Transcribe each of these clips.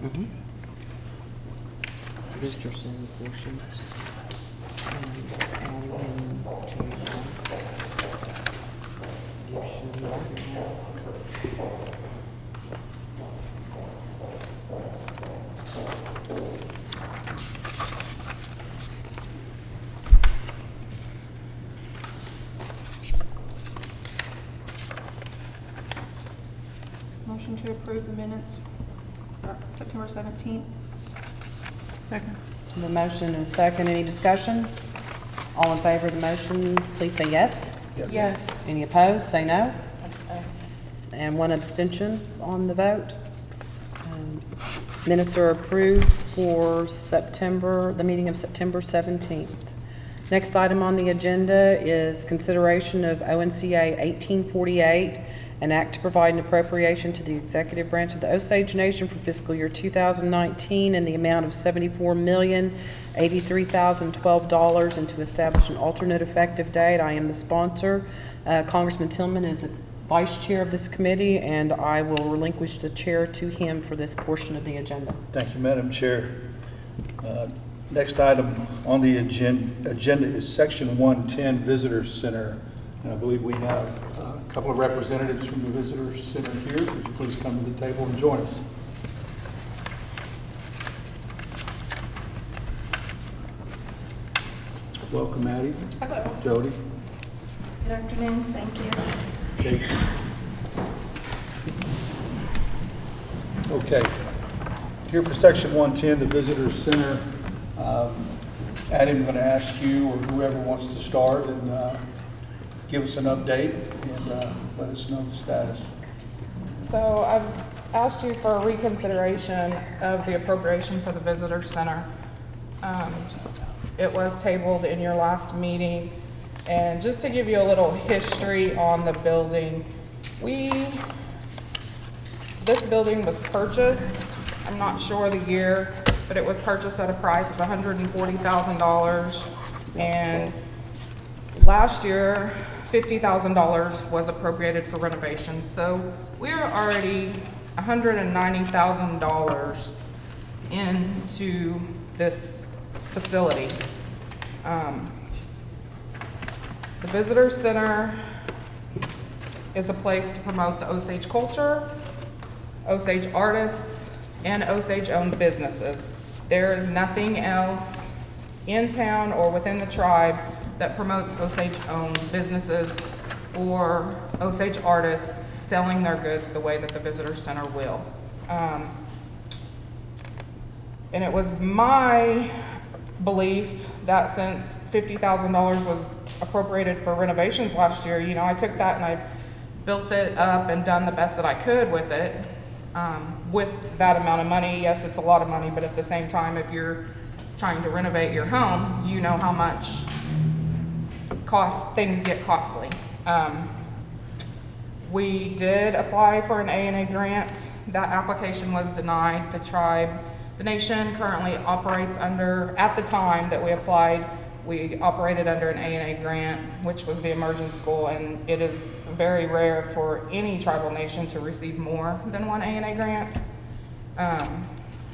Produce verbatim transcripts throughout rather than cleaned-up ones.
Mm-hmm. Visitor center portion. And adding in change one. You should already have. Motion to approve the minutes, uh, September seventeenth. Second. The motion and a second. Any discussion? All in favor of the motion, please say yes. Yes. Yes. Any opposed, say no. S- And one abstention on the vote. Um, Minutes are approved for September, the meeting of September seventeenth. Next item on the agenda is consideration of O N C A eighteen forty-eight, an act to provide an appropriation to the executive branch of the Osage Nation for fiscal year two thousand nineteen in the amount of seventy-four million, eighty-three thousand, twelve dollars, and to establish an alternate effective date. I am the sponsor. Uh, Congressman Tillman is the vice chair of this committee, and I will relinquish the chair to him for this portion of the agenda. Thank you, Madam Chair. Uh, Next item on the agen- agenda is Section one ten Visitor Center. And I believe we have a couple of representatives from the Visitor Center here. Would you please come to the table and join us? Welcome, Addie. Hello. Jody. Good afternoon, thank you. Jason. Okay. Here for Section one ten, the Visitor Center. Um, Addie, I'm going to ask you or whoever wants to start and uh, give us an update and uh, let us know the status. So I've asked you for a reconsideration of the appropriation for the visitor center. Um, It was tabled in your last meeting. And just to give you a little history on the building, we, this building was purchased, I'm not sure the year, but it was purchased at a price of one hundred forty thousand dollars. And last year, fifty thousand dollars was appropriated for renovations. So we're already one hundred ninety thousand dollars into this facility. Um, the Visitor Center is a place to promote the Osage culture, Osage artists, and Osage-owned businesses. There is nothing else in town or within the tribe that promotes Osage-owned businesses or Osage artists selling their goods the way that the Visitor Center will. Um, and it was my belief that since fifty thousand dollars was appropriated for renovations last year, you know, I took that and I've built it up and done the best that I could with it. Um, with that amount of money, yes, it's a lot of money, but at the same time, if you're trying to renovate your home, you know how much cost, things get costly. Um, we did apply for an A and A grant. That application was denied. The tribe, the nation currently operates under, at the time that we applied, we operated under an A and A grant, which was the immersion school, and it is very rare for any tribal nation to receive more than one A and A grant. Um,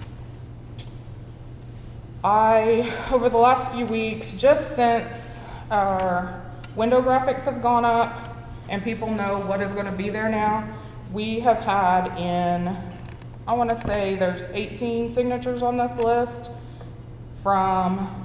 I, over the last few weeks, just since our window graphics have gone up and people know what is going to be there now, we have had in, I want to say there's eighteen signatures on this list from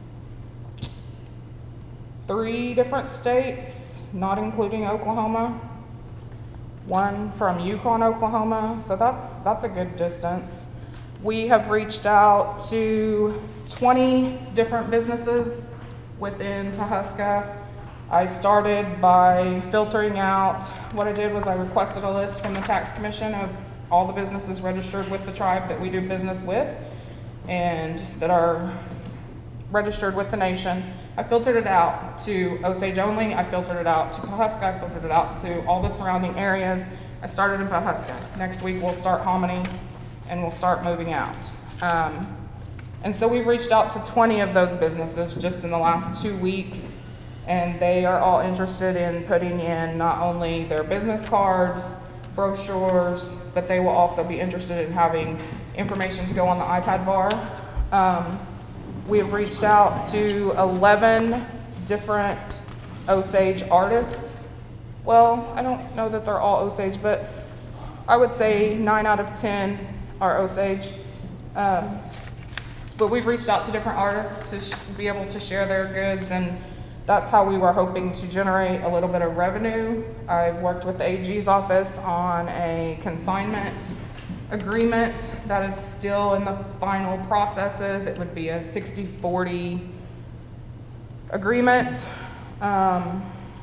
three different states, not including Oklahoma. One from Yukon, Oklahoma, so that's that's a good distance. We have reached out to twenty different businesses within Pawhuska. I started by filtering out, what I did was I requested a list from the tax commission of all the businesses registered with the tribe that we do business with and that are registered with the nation. I filtered it out to Osage only, I filtered it out to Pawhuska, I filtered it out to all the surrounding areas. I started in Pawhuska. Next week we'll start Hominy and we'll start moving out. Um, and so we've reached out to twenty of those businesses just in the last two weeks, and they are all interested in putting in not only their business cards, brochures, but they will also be interested in having information to go on the iPad bar. Um, we have reached out to eleven different Osage artists. Well, I don't know that they're all Osage, but I would say nine out of ten are Osage. Um, but we've reached out to different artists to sh- be able to share their goods, and that's how we were hoping to generate a little bit of revenue. I've worked with the A G's office on a consignment agreement that is still in the final processes. It would be a sixty forty agreement. Um,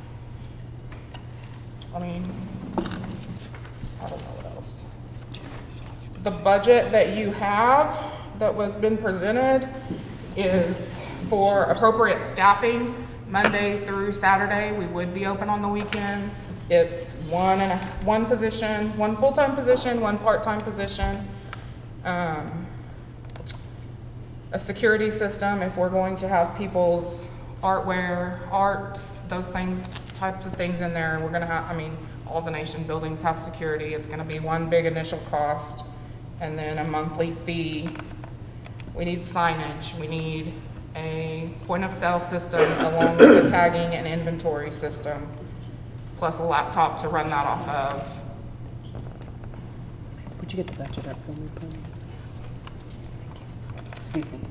I mean, I don't know what else. The budget that you have that was been presented is for appropriate staffing. Monday through Saturday, we would be open on the weekends. It's one and a, one position, one full-time position, one part-time position. Um, a security system if we're going to have people's artware, art, those things, types of things in there. We're gonna have, I mean, all the nation buildings have security. It's gonna be one big initial cost and then a monthly fee. We need signage. We need a point of sale system along with the tagging and inventory system, plus a laptop to run that off of. Would you get the budget up for me, please? Excuse me.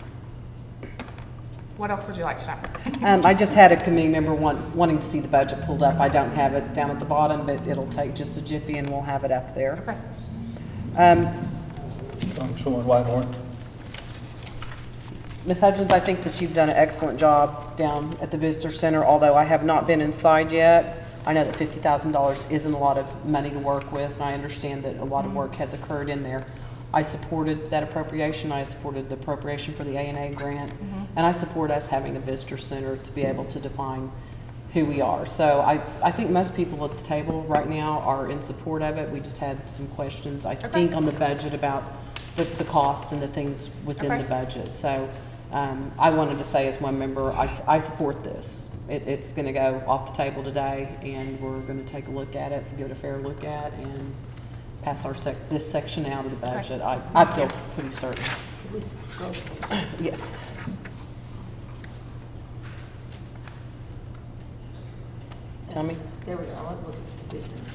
What else would you like to know? Um, I just had a committee member want, wanting to see the budget pulled up. I don't have it down at the bottom, but it'll take just a jiffy and we'll have it up there. Okay. Um, Congresswoman Whitehorn. Miz Hudgens, I think that you've done an excellent job down at the visitor center, although I have not been inside yet. I know that fifty thousand dollars isn't a lot of money to work with, and I understand that a lot of work has occurred in there. I supported that appropriation. I supported the appropriation for the A and A grant, Mm-hmm. and I support us having a visitor center to be able to define who we are. So I, I think most people at the table right now are in support of it. We just had some questions, I Okay. think, on the budget about the, the cost and the things within Okay. the budget. So um, I wanted to say as one member, I, s- I support this. It, it's going to go off the table today, and we're going to take a look at it, give it a fair look at, and pass our sec, this section out of the budget. I, I feel pretty certain. Yes. Tell me. There we go, I'll look at the positions.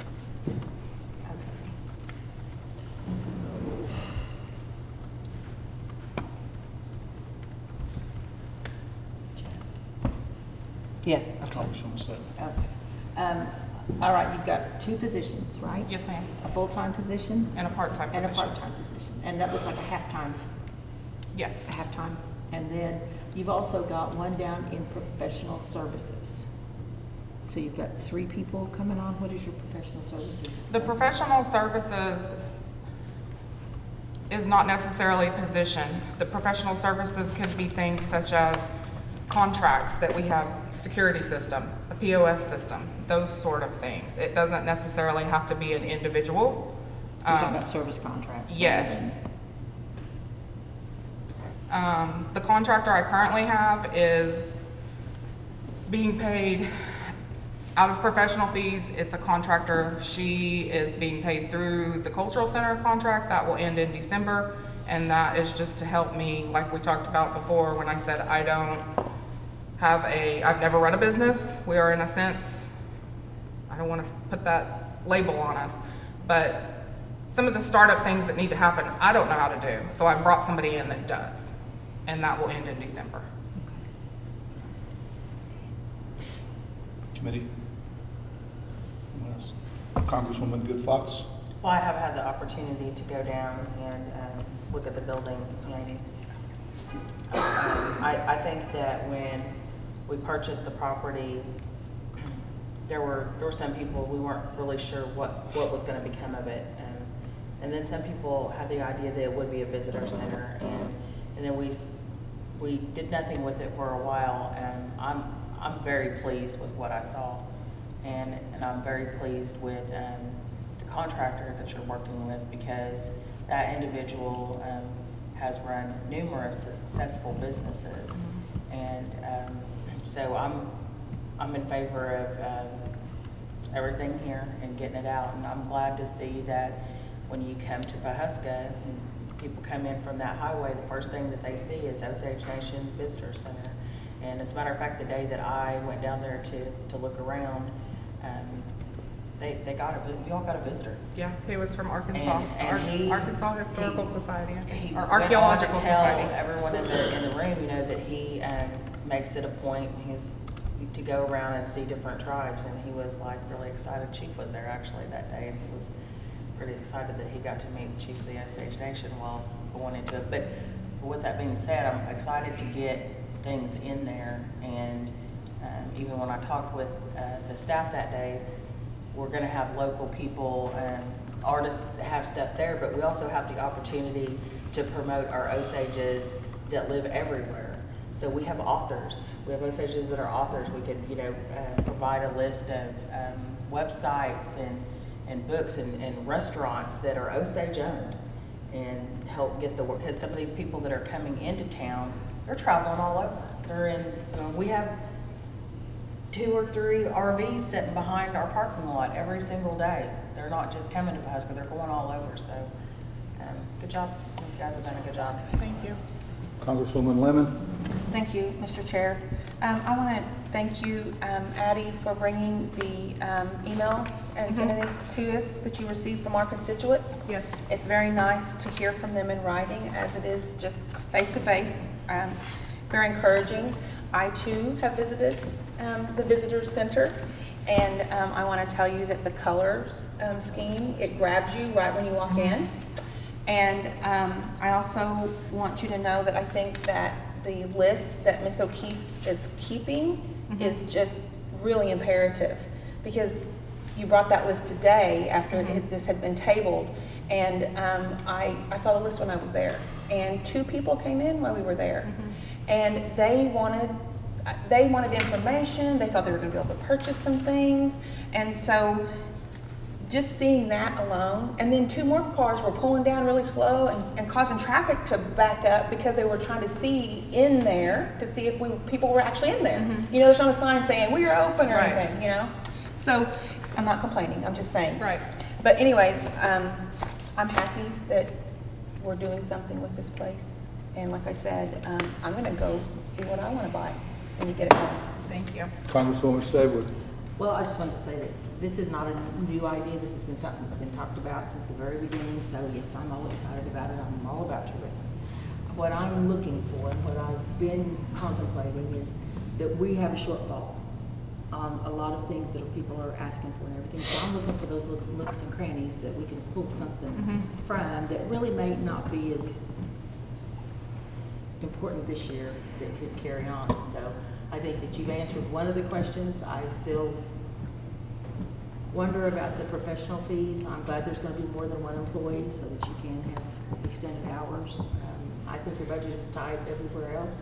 Yes. Congresswoman Stetton. Okay. Okay. Um, all right, you've got two positions, right? Yes, ma'am. A full-time position And a part-time and position. a part-time position. And that looks like a half-time, Yes. a half-time. And then you've also got one down in professional services. So you've got three people coming on. What is your professional services? The professional services is not necessarily a position. The professional services could be things such as contracts that we have, security system, a P O S system, those sort of things. It doesn't necessarily have to be an individual. So you're talking Um, about service contracts? rather Yes. than- Um, the contractor I currently have is being paid out of professional fees. It's a contractor. She is being paid through the cultural center contract that will end in December. And that is just to help me, like we talked about before, when I said I don't have a, I've never run a business. We are in a sense, I don't want to put that label on us, but some of the startup things that need to happen, I don't know how to do. So I brought somebody in that does, and that will end in December. Committee. Anyone else? Congresswoman Good Fox. Well, I have had the opportunity to go down and um, look at the building, and um, I, I think that when we purchased the property, there were, there were some people, we weren't really sure what, what was gonna become of it. Um, And then some people had the idea that it would be a visitor center, and, and then we, s- we did nothing with it for a while, and I'm, I'm very pleased with what I saw. And, and I'm very pleased with, um, the contractor that you're working with, because that individual, um, has run numerous successful businesses. And, um, so I'm, I'm in favor of, um, everything here and getting it out. And I'm glad to see that when you come to Pahuska and people come in from that highway, the first thing that they see is Osage Nation Visitor Center. And as a matter of fact, the day that I went down there to, to look around, um, they, they got a, vi- you all got a visitor. Yeah, he was from Arkansas, And- and Ar- he- Arkansas Historical he- Society, I He think, or went on Archaeological to tell Society. everyone in the, in the room, you know, that he, um, makes it a point, he's, to go around and see different tribes, and he was like really excited. Chief was there actually that day, and he was pretty excited that he got to meet Chief of the Osage Nation while going into it. But with that being said, I'm excited to get things in there, and um, even when I talked with uh, the staff that day, we're gonna have local people, um, artists that have stuff there, but we also have the opportunity to promote our Osages that live everywhere. So we have authors, we have Osages that are authors. We could, you know, uh, provide a list of um, websites and, and books and, and restaurants that are Osage owned, and help get the work, because some of these people that are coming into town, they're traveling all over. They're in, you know, we have two or three R Vs sitting behind our parking lot every single day. They're not just coming to Pahuska, they're going all over. So, um, good job. You guys have done a good job. Thank you. Congresswoman Lemon? Thank you, Mister Chair. Um, I want to thank you, um, Addie, for bringing the um, emails and sending these to us that you received from our constituents. Yes. It's very nice to hear from them in writing as it is just face-to-face. Um, very encouraging. I too have visited um, the Visitor Center, and um, I want to tell you that the color um, scheme, it grabs you right when you walk in. And um, I also want you to know that I think that the list that Miz O'Keefe is keeping is just really imperative, because you brought that list today after it, this had been tabled, and um, I, I saw the list when I was there, and two people came in while we were there, and they wanted they wanted information. They thought they were going to be able to purchase some things, and so just seeing that alone, and then two more cars were pulling down really slow and, and causing traffic to back up because they were trying to see in there to see if we people were actually in there. Mm-hmm. You know, there's not a sign saying we are open or Right. anything. You know, so I'm not complaining. I'm just saying. Right. But anyways, um, I'm happy that we're doing something with this place, and like I said, um, I'm going to go see what I want to buy when you get it home. Thank you. Congresswoman Saywood? Well, I just wanted to say that this is not a new idea. This has been something that's been talked about since the very beginning. So yes, I'm all excited about it. I'm all about tourism. What I'm looking for and what I've been contemplating is that we have a shortfall on a lot of things that people are asking for and everything. So I'm looking for those little nooks and crannies that we can pull something Mm-hmm. from that really may not be as important this year that could carry on. So I think that you've answered one of the questions. I still wonder about the professional fees. I'm glad there's going to be more than one employee so that you can have extended hours. Um, I think your budget is tight everywhere else.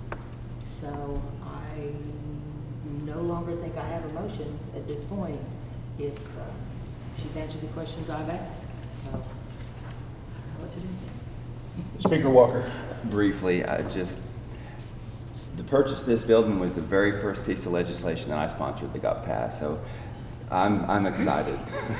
So I no longer think I have a motion at this point if uh, she's answered the questions I've asked. So I don't know what to do. Speaker Walker? Briefly, I just, the purchase of this building was the very first piece of legislation that I sponsored that got passed, so I'm, I'm excited.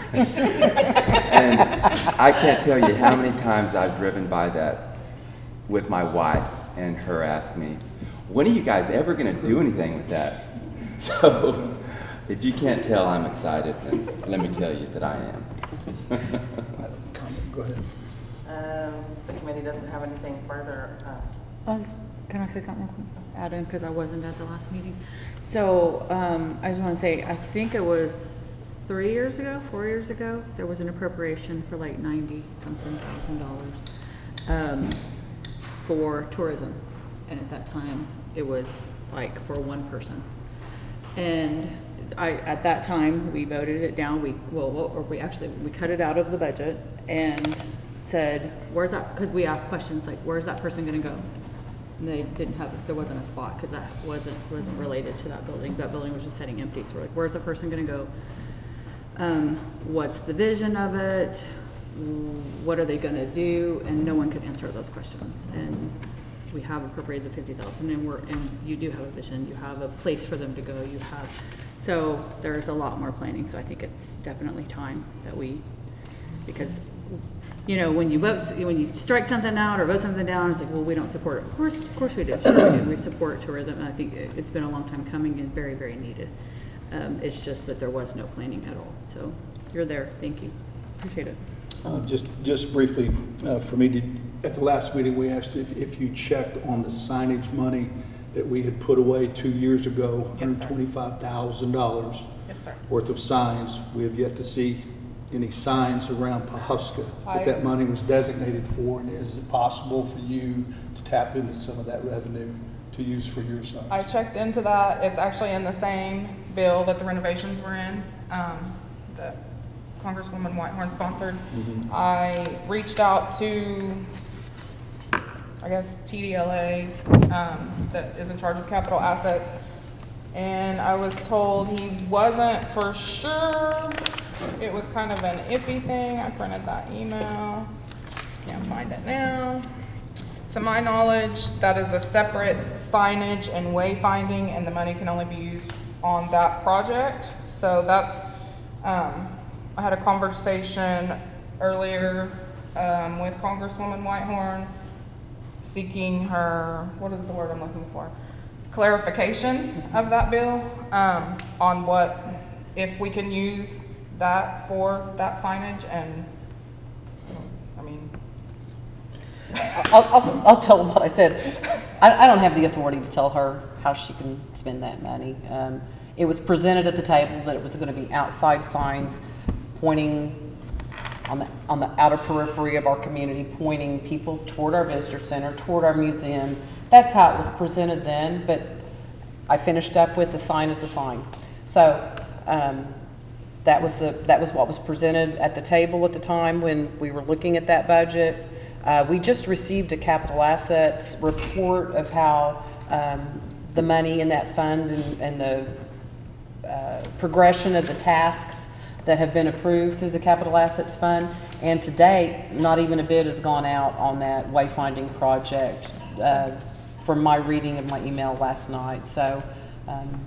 And I can't tell you how many times I've driven by that with my wife and her ask me, when are you guys ever gonna do anything with that? So, if you can't tell I'm excited, then let me tell you that I am. Comment, go ahead. Um, the committee doesn't have anything further. Uh, I was, can I say something real quick? Add in, because I wasn't at the last meeting. So, um, I just want to say, I think it was three years ago, four years ago, there was an appropriation for like ninety something thousand dollars, um, for tourism. And at that time, it was like for one person. And I, at that time, we voted it down. We, well, or we actually, we cut it out of the budget and said, where's that, because we asked questions like, where's that person going to go? And they didn't have, there wasn't a spot because that wasn't, wasn't related to that building. That building was just sitting empty. So we're like, where's the person going to go? Um, what's the vision of it? What are they going to do? And no one could answer those questions. And we have appropriated the fifty thousand, and we're, and you do have a vision. You have a place for them to go. You have So there's a lot more planning, so I think it's definitely time that we, because, you know, when you vote, when you strike something out or vote something down, it's like, well, we don't support it. Of course, of course we do. Sure we do. We support tourism, and I think it- it's been a long time coming and very, very needed. Um, it's just that there was no planning at all. So you're there. Thank you. Appreciate it. Uh, Just, just briefly, uh, for me, did, at the last meeting, we asked if, if you checked on the signage money that we had put away two years ago, Yes, sir. one hundred twenty-five thousand dollars Yes, sir. worth of signs. We have yet to see any signs around Pahuska I- that that money was designated for, and is it possible for you to tap into some of that revenue to use for your signs? I checked into that. It's actually in the same bill that the renovations were in, um, that Congresswoman Whitehorn sponsored. Mhm. I reached out to, I guess, T D L A, um, that is in charge of capital assets. And I was told he wasn't for sure. It was kind of an iffy thing. I printed that email. Can't find it now. To my knowledge, that is a separate signage and wayfinding, and the money can only be used on that project. So that's, um, I had a conversation earlier, um, with Congresswoman Whitehorn, seeking her, what is the word I'm looking for? Clarification of that bill, um, on what, if we can use that for that signage, and, I mean, I'll, I'll, I'll tell them what I said. I, I don't have the authority to tell her how she can spend that money. Um, it was presented at the table that it was gonna be outside signs pointing on the, on the outer periphery of our community, pointing people toward our visitor center, toward our museum. That's how it was presented then, but I finished up with the sign is the sign. So, um, that was the, that was what was presented at the table at the time when we were looking at that budget. Uh, we just received a capital assets report of how, um, the money in that fund and, and the, uh, progression of the tasks that have been approved through the capital assets fund. And to date, not even a bid has gone out on that wayfinding project, uh, from my reading of my email last night. So, um,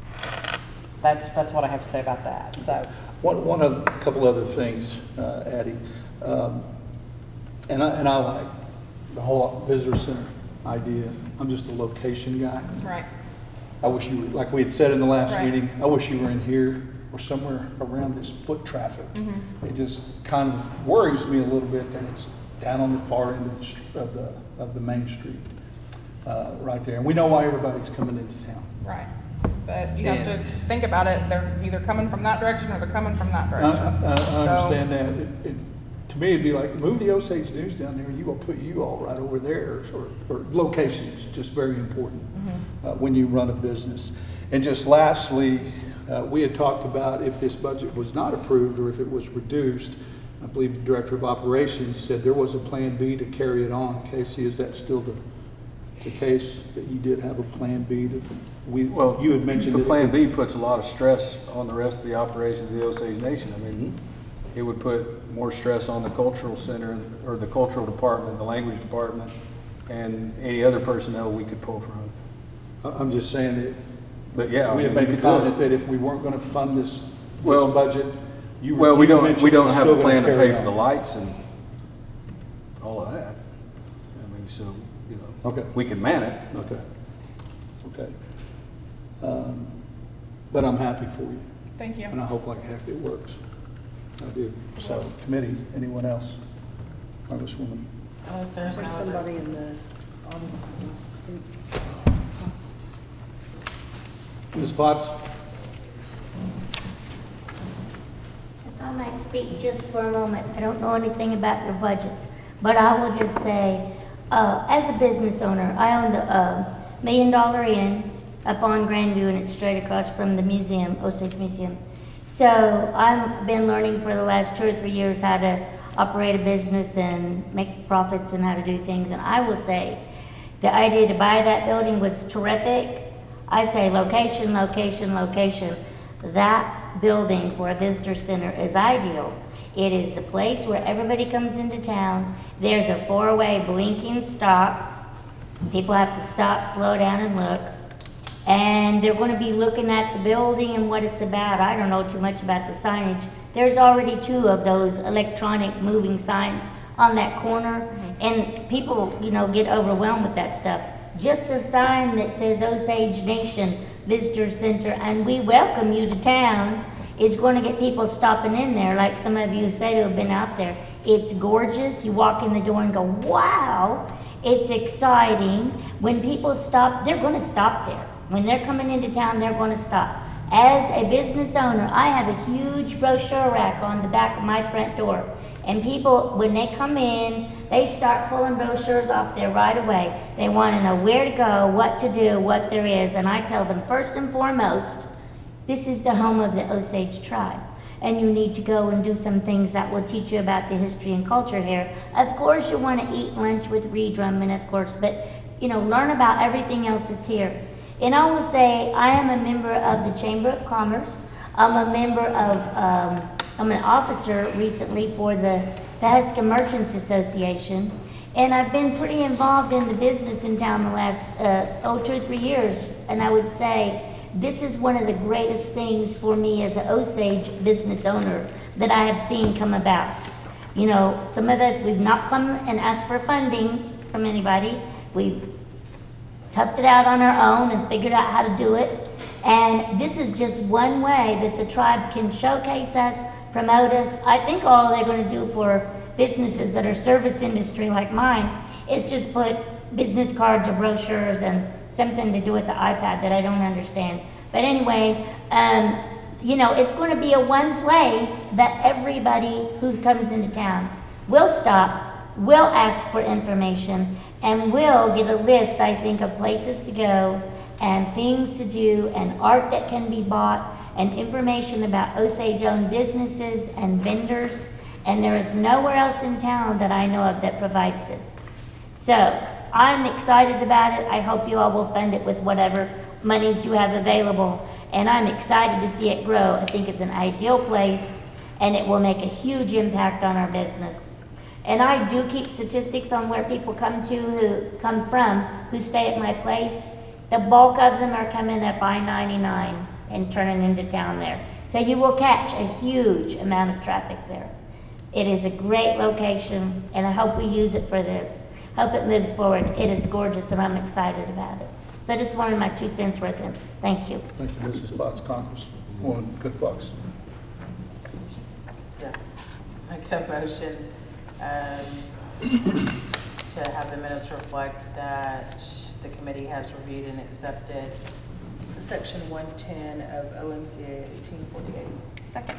that's, that's what I have to say about that, so. One, one of, a couple other things, uh, Addie, um, and I, and I like the whole visitor center idea. I'm just a location guy. right. I wish you were, like we had said in the last Right. meeting, I wish you were in here or somewhere around this foot traffic. Mm-hmm. It just kind of worries me a little bit that it's down on the far end of the, str- of the, of the main street, uh, right there. And we know why everybody's coming into town. Right, but you have to And- think about it, they're either coming from that direction or they're coming from that I, I, direction. I So- understand that. It, it, to me, it'd be like, move the Osage News down there, you will put you all right over there, or, or location is just very important Mm-hmm. uh, when you run a business. And just lastly, uh, we had talked about if this budget was not approved or if it was reduced, I believe the Director of Operations said there was a Plan B to carry it on. Casey, is that still the, the case, that you did have a Plan B that we, Well, you had mentioned? the that it Plan would- B puts a lot of stress on the rest of the operations of the Osage Nation. I mean, it would put more stress on the cultural center, or the cultural department, the language department, and any other personnel we could pull from. I- I'm just saying that But yeah. I we had mean, made we the could do it. comment that if we weren't gonna fund this, this Well- budget, you were. Well, we you don't, mentioned we don't you're have still a gonna plan to carry pay for the on. lights and all of that. I mean, so, you know. Okay. We can man it. Okay, okay. Um, But I'm happy for you, Thank you. and I hope like heck it works. I do. So, committee, anyone else? Congresswoman? Oh, if there's There's no other- somebody in the audience who wants to speak. Miz Potts? If I might speak just for a moment, I don't know anything about your budgets, but I will just say, uh, as a business owner, I own the, uh, Million Dollar Inn up on Grandview, and it's straight across from the museum, Osage Museum. So I've been learning for the last two or three years how to operate a business and make profits and how to do things, and I will say, the idea to buy that building was terrific. I say location, location, location. That building for a visitor center is ideal. It is the place where everybody comes into town. There's a four-way blinking stop. People have to stop, slow down, and look. And they're gonna be looking at the building and what it's about. I don't know too much about the signage. There's already two of those electronic moving signs on that corner, and people, you know, get overwhelmed with that stuff. Just a sign that says Osage Nation Visitor Center, and we welcome you to town, is going to get people stopping in there, like some of you said who have been out there. It's gorgeous. You walk in the door and go, wow, it's exciting. When people stop, they're going to stop there. When they're coming into town, they're going to stop. As a business owner, I have a huge brochure rack on the back of my front door. And people, when they come in, they start pulling brochures off there right away. They want to know where to go, what to do, what there is. And I tell them, first and foremost, this is the home of the Osage tribe. And you need to go and do some things that will teach you about the history and culture here. Of course, you want to eat lunch with Reed Drummond, of course, but, you know, learn about everything else that's here. And I will say, I am a member of the Chamber of Commerce. I'm a member of, um, I'm an officer recently for the Pawhuska Merchants Association. And I've been pretty involved in the business in town the last, uh, oh, two or three years. And I would say, this is one of the greatest things for me as an Osage business owner that I have seen come about. You know, some of us, we've not come and asked for funding from anybody. We've toughed it out on our own and figured out how to do it. And this is just one way that the tribe can showcase us, promote us. I think all they're going to do for businesses that are service industry like mine is just put business cards or brochures and something to do with the iPad that I don't understand. But anyway, um, you know, it's going to be a one place that everybody who comes into town will stop, will ask for information, and will get a list, I think, of places to go and things to do and art that can be bought and information about Osage-owned businesses and vendors. And there is nowhere else in town that I know of that provides this. So I'm excited about it. I hope you all will fund it with whatever monies you have available. And I'm excited to see it grow. I think it's an ideal place, and it will make a huge impact on our business. And I do keep statistics on where people come to, who come from, who stay at my place. The bulk of them are coming up I ninety-nine and turning into town there. So you will catch a huge amount of traffic there. It is a great location, and I hope we use it for this. Hope it moves forward. It is gorgeous, and I'm excited about it. So I just wanted my two cents worth in. Thank you. Thank you, Missus Potts, Congresswoman Good Fox. Yeah. Make a motion um, to have the minutes reflect that the committee has reviewed and accepted section one ten of O N C A eighteen forty-eight. Second.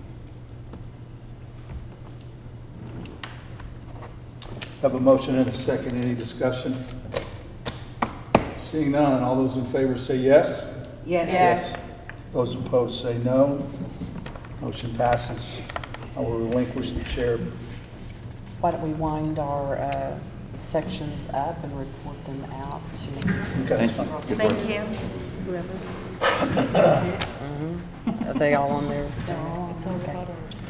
Have a motion and a second. Any discussion? Seeing none, all those in favor say yes. Yes. Yes. Those opposed say no. Motion passes. I will relinquish the chair. Why don't we wind our uh, sections up and report them out to Okay, that's fine. Good work. Thank you. whoever? Mhm. Are they all on there? Okay.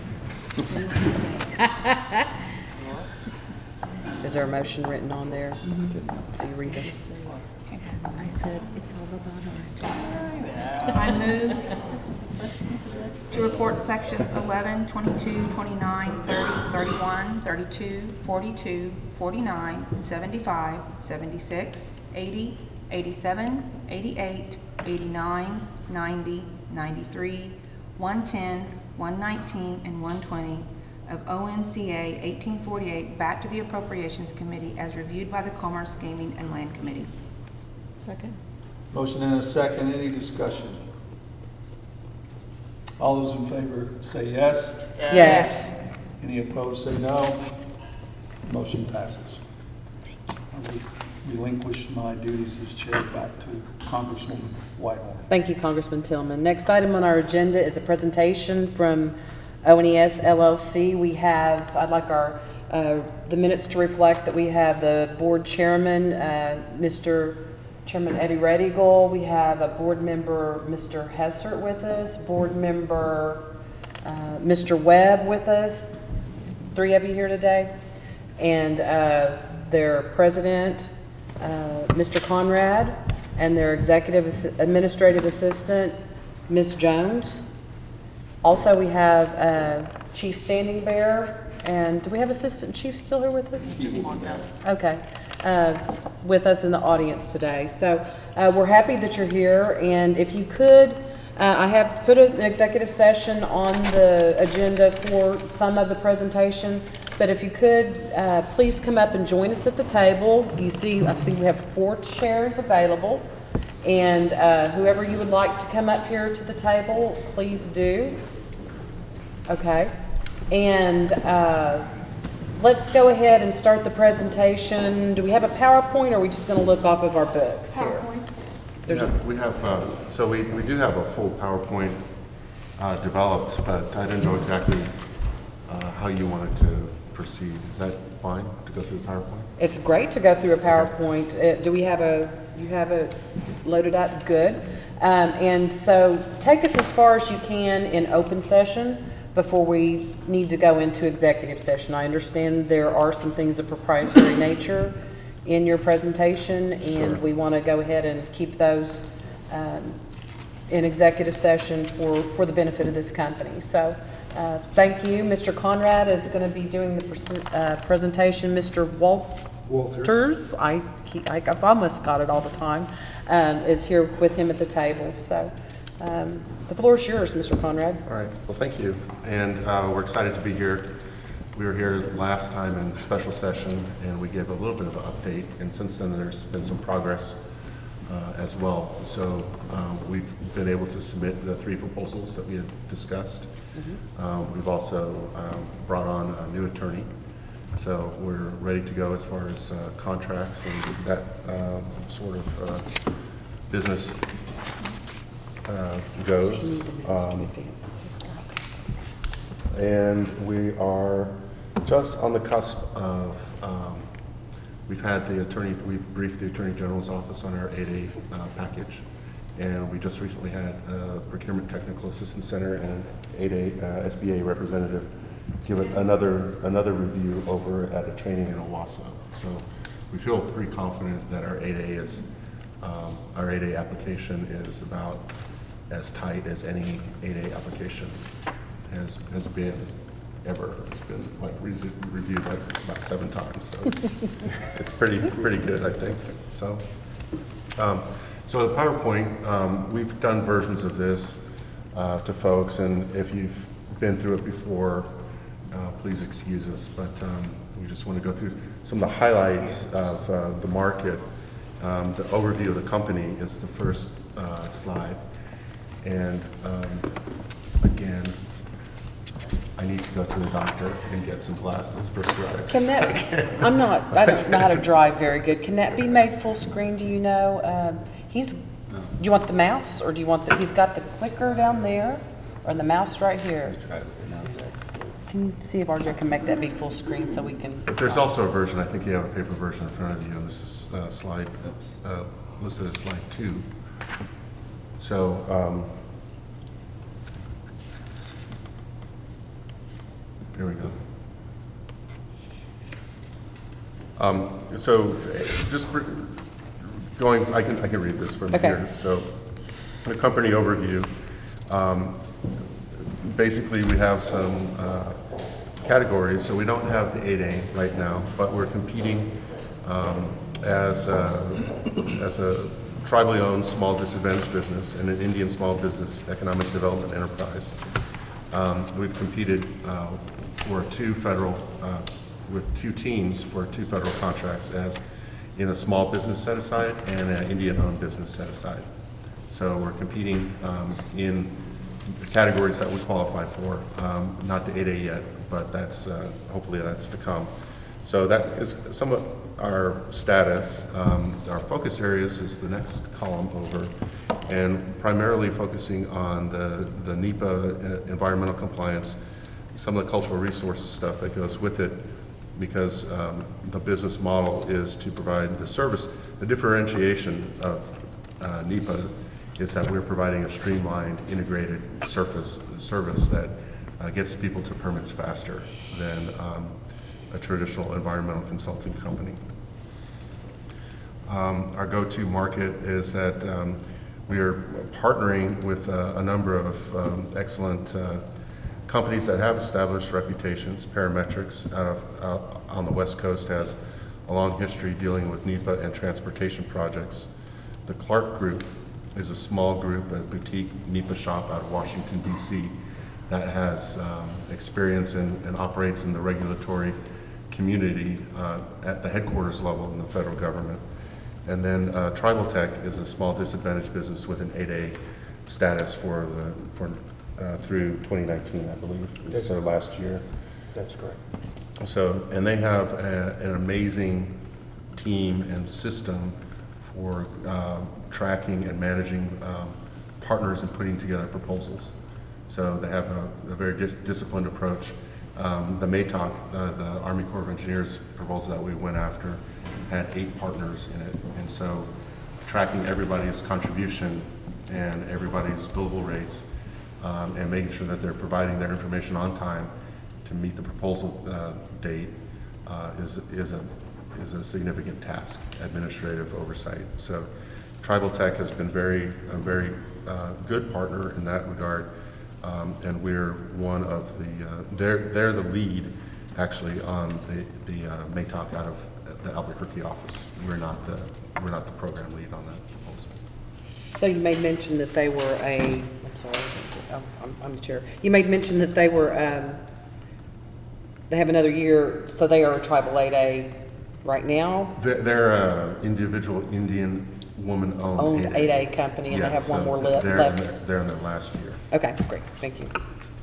Is there a motion written on there? So you read it. I said, it's all about our. I move to report sections eleven, twenty-two, twenty-nine, thirty, thirty-one, thirty-two, forty-two, forty-nine, seventy-five, seventy-six, eighty, eighty-seven, eighty-eight, eighty-nine, ninety, ninety-three, one ten, one nineteen, and one twenty of O N C A eighteen forty-eight back to the Appropriations Committee as reviewed by the Commerce, Gaming, and Land Committee. Second. Motion and a second. Any discussion? All those in favor say yes. Yes. Any opposed say no. Motion passes. I will relinquish my duties as chair back to Congresswoman Whitehorn. Thank you, Congressman Tillman. Next item on our agenda is a presentation from O N E S L L C. We have, I'd like our, uh, the minutes to reflect that we have the board chairman, uh, Mister Chairman Eddie Red Eagle. We have a board member, Mister Hessert, with us, board member uh, Mister Webb with us, three of you here today, and uh, their president, uh, Mister Conrad, and their executive assi- administrative assistant, Miz Jones. Also, we have uh, Chief Standing Bearer, and do we have Assistant Chief still here with us? Just logged out. Okay, uh, with us in the audience today. So uh, we're happy that you're here, and if you could, uh, I have put an executive session on the agenda for some of the presentation, but if you could, uh, please come up and join us at the table. You see, I see we have four chairs available, and uh, whoever you would like to come up here to the table, please do. Okay, and uh, let's go ahead and start the presentation. Do we have a PowerPoint, or are we just going to look off of our books here? PowerPoint. There's a- Yeah, we have, uh, so we, we do have a full PowerPoint uh, developed, but I didn't know exactly uh, how you wanted to proceed. Is that fine to go through the PowerPoint? It's great to go through a PowerPoint. Uh, do we have a, you have it loaded up? Good. Um, and so take us as far as you can in open session before we need to go into executive session. I understand there are some things of proprietary nature in your presentation, and Sure. we want to go ahead and keep those um, in executive session for, for the benefit of this company. So uh, thank you. Mister Conrad is going to be doing the pres- uh, presentation. Mister Walt Walters, I keep, I, I've almost got it all the time, um, is here with him at the table. So um, the floor is yours, Mister Conrad. All right, well, thank you. And uh, we're excited to be here. We were here last time in special session, and we gave a little bit of an update. And since then, there's been some progress uh, as well. So um, we've been able to submit the three proposals that we had discussed. Um, we've also um, brought on a new attorney. So we're ready to go as far as uh, contracts and that um, sort of uh, business uh, goes. Um, and we are just on the cusp of, um, we've had the attorney, we've briefed the Attorney General's office on our eight A uh, package. And we just recently had a Procurement Technical Assistance Center and eight A uh, S B A representative give it another, another review over at a training in Owasso. So we feel pretty confident that our eight A is, um, our eight A application is about as tight as any eight A application has, has been ever. It's been like re- reviewed like about seven times, so it's, it's pretty, pretty good, I think. So, um, so the PowerPoint, um, we've done versions of this uh, to folks, and if you've been through it before, uh, please excuse us, but um, we just want to go through some of the highlights of uh, the market. Um, the overview of the company is the first uh, slide, and um, again, I need to go to the doctor and get some glasses prescribed. Can that, I'm not, I don't know how to drive very good. Can that be made full screen, do you know? Um, He's, do you want the mouse, or do you want the, he's got the clicker down there, or the mouse right here? Can you see if R J can make that be full screen so we can? But there's also a version, I think you have a paper version in front of you, and this is uh, slide, uh, listed as slide two. So, um, here we go. Um, so, just br- going, I can I can read this from Okay. here. So, the company overview. Um, basically, we have some uh, categories. So we don't have the eight A right now, but we're competing um, as a, as a tribally owned small disadvantaged business and an Indian small business economic development enterprise. Um, we've competed uh, for two federal, uh, with two teams for two federal contracts as in a small business set aside and an Indian-owned business set aside. So we're competing um, in the categories that we qualify for, um, not the eight A yet, but that's uh, hopefully that's to come. So that is some of our status. Um, our focus areas is the next column over, and primarily focusing on the, the NEPA environmental compliance, some of the cultural resources stuff that goes with it, because um, the business model is to provide the service. The differentiation of uh, NEPA is that we're providing a streamlined, integrated surface service that uh, gets people to permits faster than um, a traditional environmental consulting company. Um, Our go-to market is that um, we are partnering with uh, a number of um, excellent uh, companies that have established reputations. Parametrics out of, out on the West Coast has a long history dealing with NEPA and transportation projects. The Clark Group is a small group, a boutique NEPA shop out of Washington, D C that has um, experience in, and operates in the regulatory community uh, at the headquarters level in the federal government. And then uh, Tribal Tech is a small disadvantaged business with an eight A status for the for uh, through twenty nineteen, I believe, is their last year. That's correct. So, and they have a, an amazing team and system for uh, tracking and managing um, partners and putting together proposals. So they have a, a very dis disciplined approach. Um, the MATOC, uh, the Army Corps of Engineers proposal that we went after, had eight partners in it. And so tracking everybody's contribution and everybody's billable rates um, and making sure that they're providing their information on time to meet the proposal uh, date uh, is, is, a, is a significant task, administrative oversight. So Tribal Tech has been very, a very uh, good partner in that regard. Um, and we're one of the, uh, they're, they're the lead actually on the, the uh, MATOC out of the Albuquerque office. We're not the, we're not the program lead on that proposal. So you made mention that they were a, I'm sorry, I'm, I'm, I'm the chair. You made mention that they were, um, they have another year, so they are a tribal eight A right now? They're, they're a individual Indian woman-owned Owned eight A company, and they Yeah, have one so more le- they're in their- left. They're in their last year. Okay, great, thank you.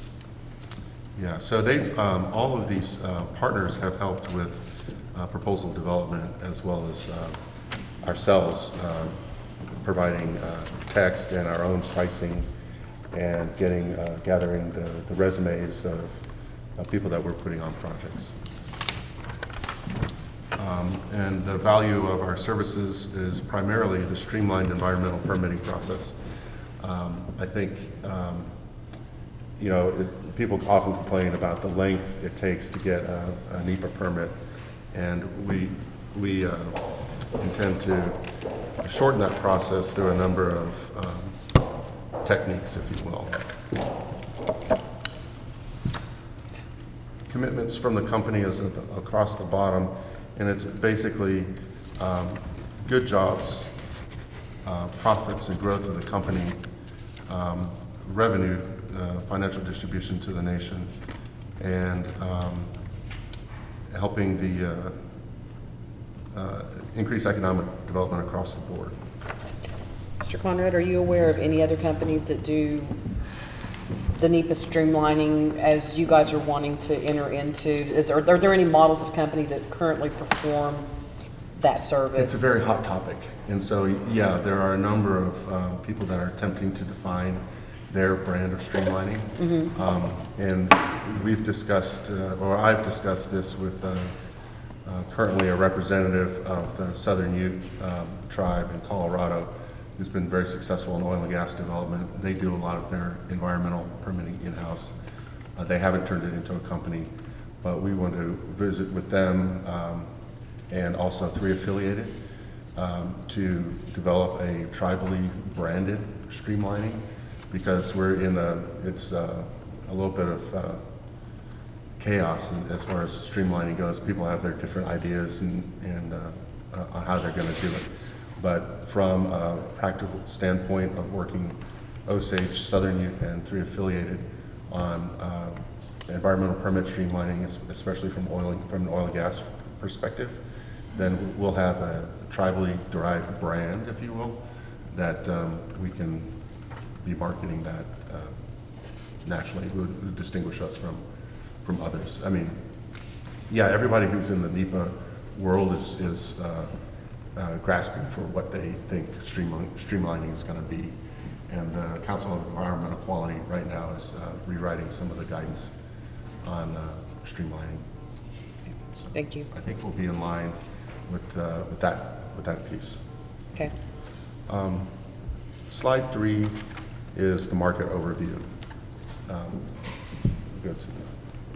Yeah, so they've, um, all of these uh, partners have helped with uh, proposal development as well as uh, ourselves uh, providing uh, text and our own pricing and getting, uh, gathering the, the resumes of, of people that we're putting on projects. Um, and the value of our services is primarily the streamlined environmental permitting process. Um, I think, um, you know, it, people often complain about the length it takes to get a, a NEPA permit, and we, we uh, intend to shorten that process through a number of um, techniques, if you will. Commitments from the company is at the, across the bottom, and it's basically um, good jobs, uh, profits and growth of the company, um, revenue, uh, financial distribution to the nation, and um, helping the uh, uh, increase economic development across the board. Mister Conrad, are you aware of any other companies that do the NEPA streamlining as you guys are wanting to enter into? Is there, are there any models of company that currently perform that service? It's a very hot topic. And so, yeah, there are a number of uh, people that are attempting to define their brand of streamlining. Mm-hmm. um, and we've discussed, uh, or I've discussed this with uh, uh, currently a representative of the Southern Ute um, tribe in Colorado, who's been very successful in oil and gas development. They do a lot of their environmental permitting in-house. Uh, they haven't turned it into a company, but we want to visit with them um, and also three affiliated um, to develop a tribally branded streamlining, because we're in a, it's uh, a little bit of uh, chaos in, as far as streamlining goes. People have their different ideas and, and uh, uh, on how they're going to do it. But from a practical standpoint of working Osage, Southern Ute, and three affiliated on uh, environmental permit streamlining, especially from oil, from an oil and gas perspective, then we'll have a tribally derived brand, if you will, that um, we can be marketing that uh, nationally, would, would distinguish us from from others. I mean, yeah, everybody who's in the NEPA world is is uh, uh, grasping for what they think streamlining, streamlining is going to be, and the Council of Environmental Quality right now is uh, rewriting some of the guidance on uh, streamlining. So Thank you. I think we'll be in line with uh, with that with that piece. Okay. Um, slide three is the market overview. Um, go to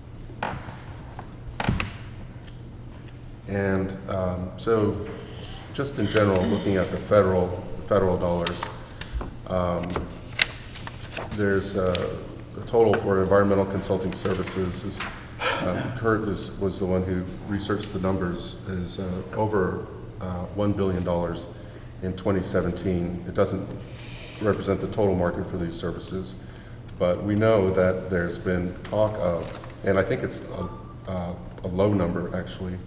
and um, so just in general, looking at the federal, federal dollars, um, there's uh, a total for environmental consulting services is, uh, Kurt is, was the one who researched the numbers, is uh, over uh, one billion dollars in twenty seventeen. It doesn't represent the total market for these services, but we know that there's been talk of, and I think it's a, uh, a low number actually,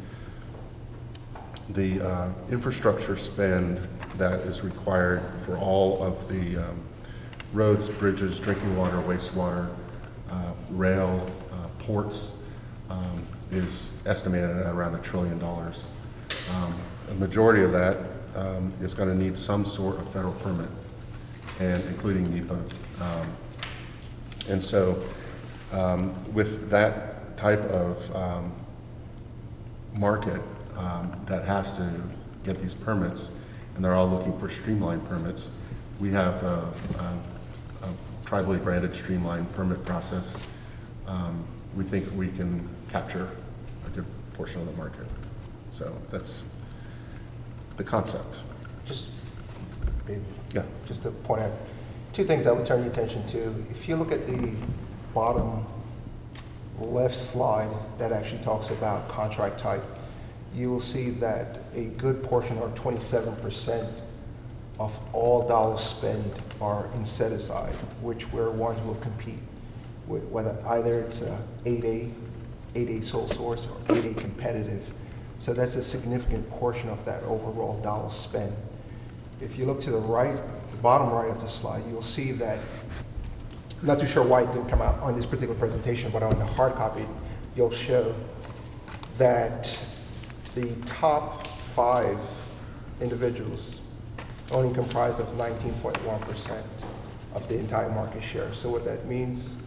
the uh, infrastructure spend that is required for all of the um, roads, bridges, drinking water, wastewater, uh, rail, uh, ports, um, is estimated at around a trillion dollars. Um, a majority of that um, is going to need some sort of federal permit, and including NEPA. Um, and so um, with that type of um, market um, that has to get these permits, and they're all looking for streamlined permits, we have a, a, a tribally branded streamlined permit process. Um, we think we can capture a good portion of the market. So that's the concept. Just, maybe, Yeah. just to point out, two things I would turn your attention to. If you look at the bottom left slide that actually talks about contract type, you will see that a good portion, or twenty-seven percent of all dollars spent, are in set aside, which where ones will compete with, whether either it's a eight A, eight A sole source, or eight A competitive. So that's a significant portion of that overall dollar spent. If you look to the right, the bottom right of the slide, you'll see that, I'm not too sure why it didn't come out on this particular presentation, but on the hard copy, you'll show that the top five individuals only comprise of nineteen point one percent of the entire market share. So what that means,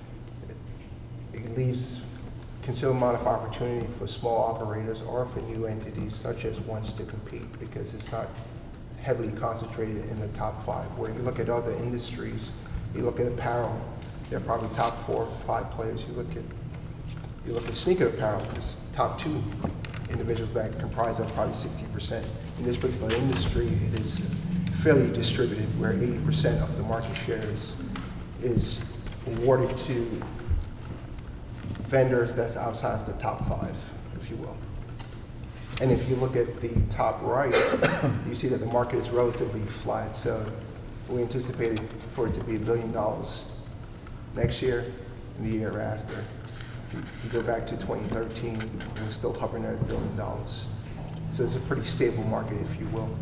it leaves considerable amount of opportunity for small operators or for new entities such as ones to compete, because it's not heavily concentrated in the top five. Where you look at other industries, you look at apparel, they're probably top four, five players. You look at you look at sneaker apparel, it's top two individuals that comprise of probably sixty percent. In this particular industry, it is fairly distributed, where eighty percent of the market share is, is awarded to vendors that's outside of the top five, if you will. And if you look at the top right, you see that the market is relatively flat. So we anticipated for it to be a billion dollars next year and the year after. If you, if you go back to twenty thirteen, we're still hovering at a billion dollars. So it's a pretty stable market, if you will.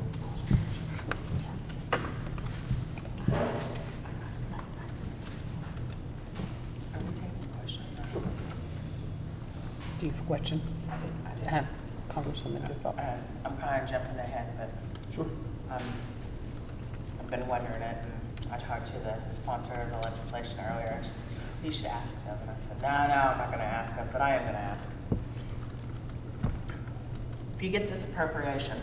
Do you have a question? I did- Uh, Congresswoman DeFox. Uh, I'm kind of jumping ahead, but Sure. um, I've been wondering it, and I talked to the sponsor of the legislation earlier. I just, you should ask them, and I said, no, no, I'm not going to ask them, but I am going to ask. If you get this appropriation,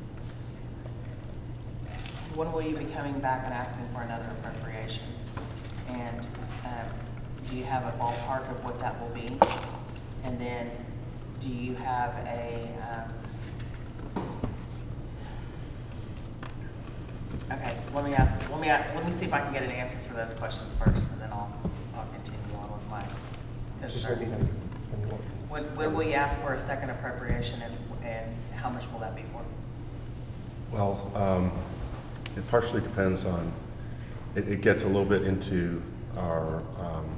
when will you be coming back and asking for another appropriation? And um, do you have a ballpark of what that will be? And then, do you have a, um, okay, let me ask, let me, let me see if I can get an answer for those questions first, and then I'll, I'll continue on with my Just let me concern. know when you want. When, when will you ask for a second appropriation, and, and how much will that be for? Well, um, it partially depends on, it, it gets a little bit into our um,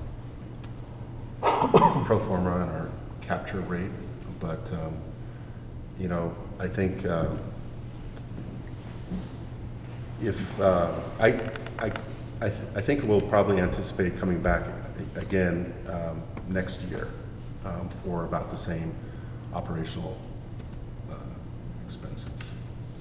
pro forma and our capture rate, but um, you know, I think um, if uh, I, I, I, th I think we'll probably anticipate coming back again um, next year um, for about the same operational uh, expenses.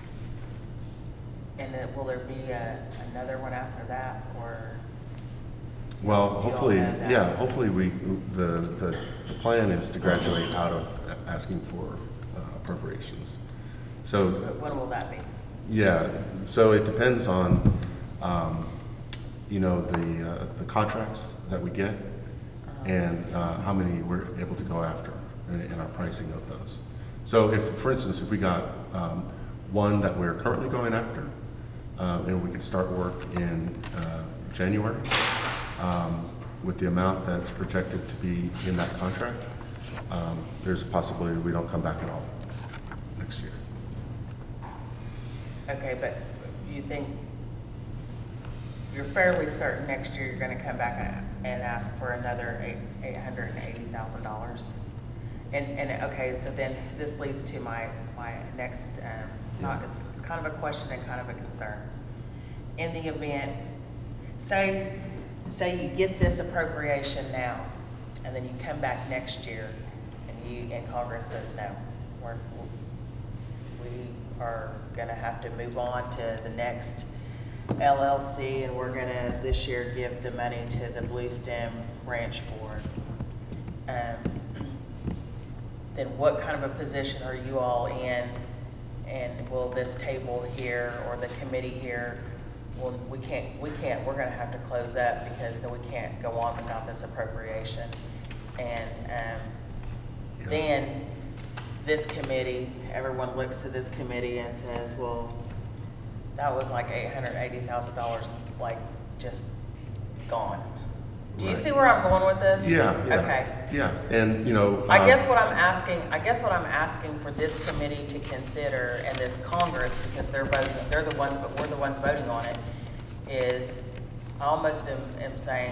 And then will there be a, another one after that, or? Well, Do you all hopefully, know that? yeah, hopefully we, the, the, the plan is to graduate out of asking for uh, appropriations. So, When will that be? yeah, so it depends on, um, you know, the, uh, the contracts that we get and uh, how many we're able to go after and, and our pricing of those. So if, for instance, if we got um, one that we're currently going after, uh, and we could start work in uh, January um, with the amount that's projected to be in that contract. Um, there's a possibility we don't come back at all next year. Okay, but you think, you're fairly certain next year you're gonna come back and, and ask for another eight, eight hundred and eighty thousand dollars? And, and, okay, so then this leads to my, my next, um, not, it's kind of a question and kind of a concern. In the event, say, say you get this appropriation now, and then you come back next year, and you, and Congress says, no, we're, we are gonna have to move on to the next L L C, and we're gonna this year give the money to the Blue Stem Ranch Board. Um, then what kind of a position are you all in? And will this table here or the committee here, well, we can't, we can't, we're gonna have to close up because then we can't go on without this appropriation. And um, Yeah. then this committee, everyone looks to this committee and says, well, that was like eight hundred eighty thousand dollars, like just gone. Do you Right. see where I'm going with this? Yeah, yeah. Okay. Yeah, and, you know. I um, guess what I'm asking, I guess what I'm asking for this committee to consider and this Congress, because they're both, they're the ones, but we're the ones voting on it, is I almost am, am saying,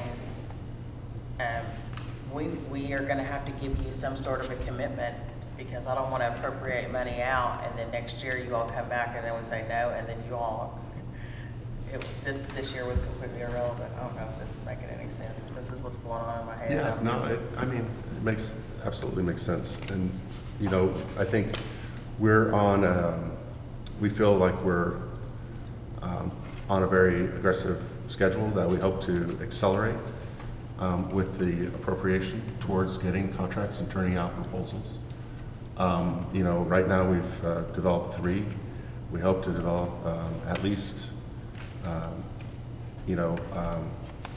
um, we, we are gonna have to give you some sort of a commitment, because I don't wanna appropriate money out and then next year you all come back and then we say no, and then you all, it, this, this year was completely irrelevant. I don't know if this is making any sense. This is what's going on in my head. Yeah, I'm no, just- it, I mean, it makes, absolutely makes sense. And, you know, I think we're on, um, we feel like we're um, on a very aggressive schedule that we hope to accelerate um, with the appropriation towards getting contracts and turning out proposals. Um, you know, right now we've uh, developed three. We hope to develop um, at least, um, you know, um,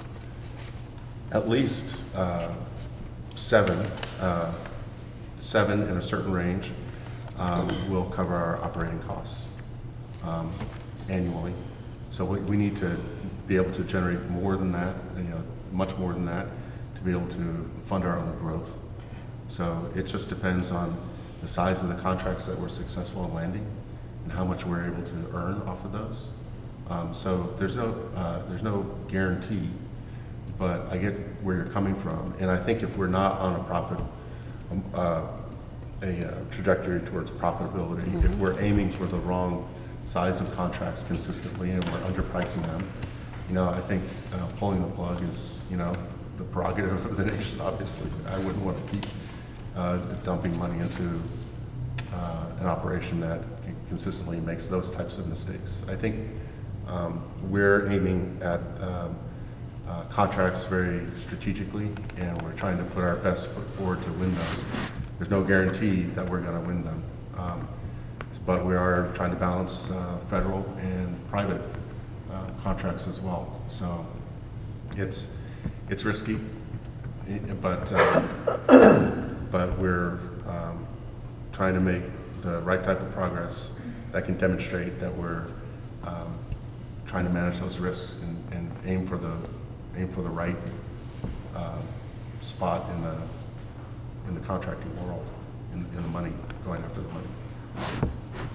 at least uh, seven, uh, seven in a certain range um, will cover our operating costs um, annually. So we, we need to be able to generate more than that, you know, much more than that, to be able to fund our own growth. So it just depends on the size of the contracts that we're successful in landing and how much we're able to earn off of those. Um, so there's no, uh, there's no guarantee, but I get where you're coming from. And I think if we're not on a profit, um, uh, a uh, trajectory towards profitability, mm-hmm. if we're aiming for the wrong size of contracts consistently and we're underpricing them, you know, I think uh, pulling the plug is, you know, the prerogative of the nation, obviously. I wouldn't want to keep uh, dumping money into uh, an operation that consistently makes those types of mistakes. I think um, we're aiming at um, uh, contracts very strategically, and we're trying to put our best foot forward to win those. There's no guarantee that we're going to win them, um, but we are trying to balance uh, federal and private uh, contracts as well. So it's it's risky, but uh, but we're um, trying to make the right type of progress that can demonstrate that we're um, trying to manage those risks and, and aim for the aim for the right uh, spot in the in the contracting world, in, in the money, going after the money.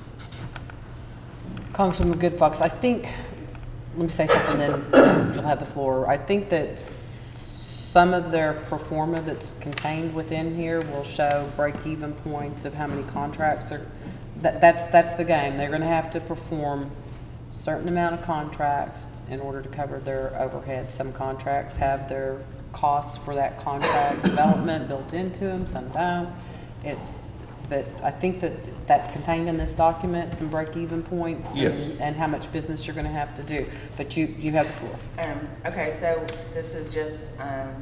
Congresswoman Goodfox, I think, let me say something, then you'll have the floor. I think that s- some of their pro forma that's contained within here will show break-even points of how many contracts are, that, that's, that's the game. They're gonna have to perform a certain amount of contracts in order to cover their overhead. Some contracts have their costs for that contract development built into them, some don't. It's, but I think that that's contained in this document, some break-even points. Yes. And, and how much business you're gonna have to do. But you, you have the floor. Um, okay, so this is just, um,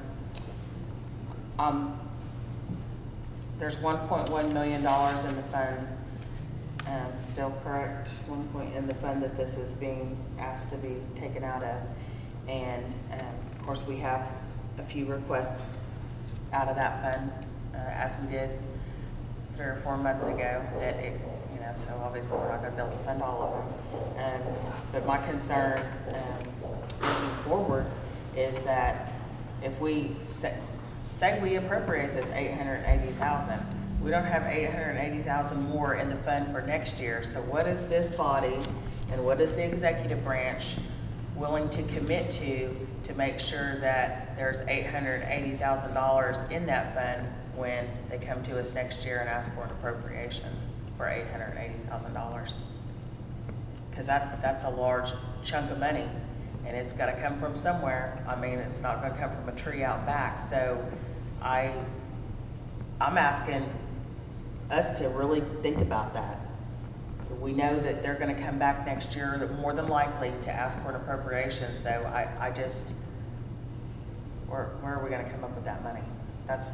um, there's one point one million dollars in the fund, um, still correct? One point in the fund that this is being asked to be taken out of. And, um, of course, we have a few requests out of that fund, uh, as we did three or four months ago that it, you know, so obviously we're not gonna be able to fund all of them. Um, but my concern, um, looking forward is that if we say, say we appropriate this eight hundred eighty thousand, we don't have eight hundred eighty thousand more in the fund for next year. So what is this body and what is the executive branch willing to commit to to make sure that there's eight hundred eighty thousand dollars in that fund when they come to us next year and ask for an appropriation for eight hundred eighty thousand dollars? Because that's, that's a large chunk of money, and it's got to come from somewhere. I mean, it's not going to come from a tree out back. So I, I'm asking us to really think about that. We know that they're going to come back next year, that more than likely, to ask for an appropriation. So I, I just, where, where are we going to come up with that money? That's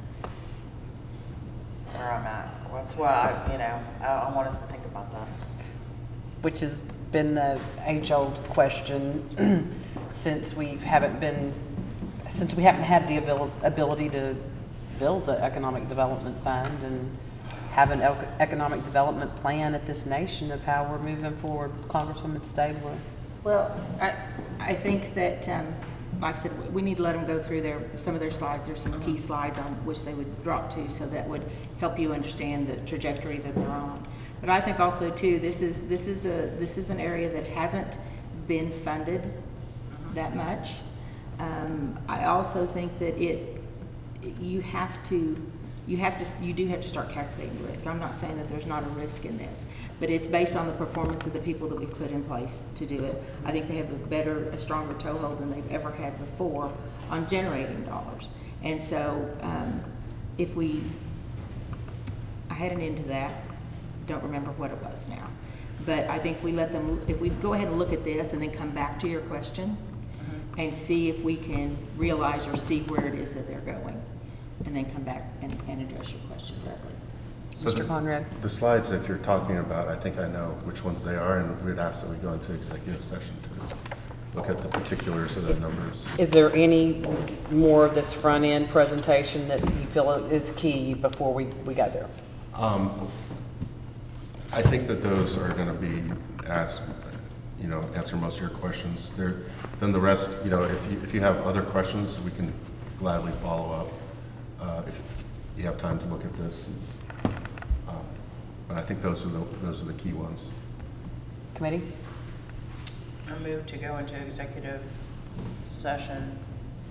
where I'm at. That's why I, you know, I, I want us to think about that. Which has been the age-old question since we haven't been, since we haven't had the abil- ability to build an economic development fund and have an ec- economic development plan at this nation of how we're moving forward. Congresswoman Stabler. Well, I, I think that, um, like I said, we need to let them go through their, some of their slides. There's some key slides on which they would drop to, so that would help you understand the trajectory that they're on. But I think also too, this is, this is a, this is an area that hasn't been funded that much. Um, I also think that it, you have to, you have to, you do have to start calculating the risk. I'm not saying that there's not a risk in this, but it's based on the performance of the people that we've put in place to do it. I think they have a better, a stronger toehold than they've ever had before on generating dollars. And so, um, if we, I had an end to that, don't remember what it was now. But I think we let them, if we go ahead and look at this and then come back to your question and see if we can realize or see where it is that they're going, and then come back and, and address your question directly. So Mister the- Conrad? The slides that you're talking about, I think I know which ones they are, and we'd ask that we go into executive session to look at the particulars of the numbers. Is there any more of this front-end presentation that you feel is key before we, we go there? Um, I think that those are going to be asked, you know, answer most of your questions. There, then the rest, you know, if you, if you have other questions, we can gladly follow up uh, if you have time to look at this. Um, but I think those are the those are the key ones. Committee? I move to go into executive session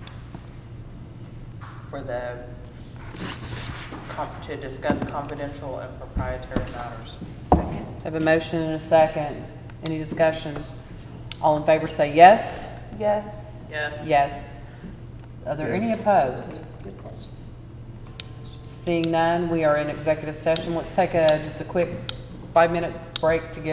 for the, to discuss confidential and proprietary matters. Have a motion and a second. Any discussion? All in favor say yes? Yes. Yes. Yes. Are there any opposed? Seeing none, we are in executive session. Let's take a, just a quick five-minute break to get